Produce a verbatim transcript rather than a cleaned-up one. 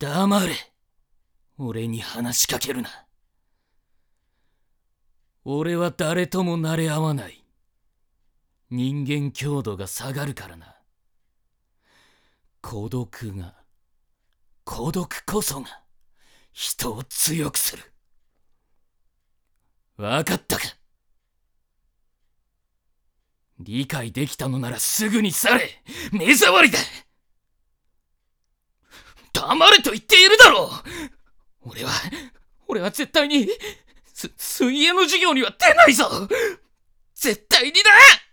黙れ。俺に話しかけるな。俺は誰とも慣れ合わない。人間強度が下がるからな。孤独が、孤独こそが人を強くする。わかったか？理解できたのならすぐに去れ。目障りだ。黙れと言っているだろう。俺は、俺は絶対に、す、水泳の授業には出ないぞ。絶対にだ。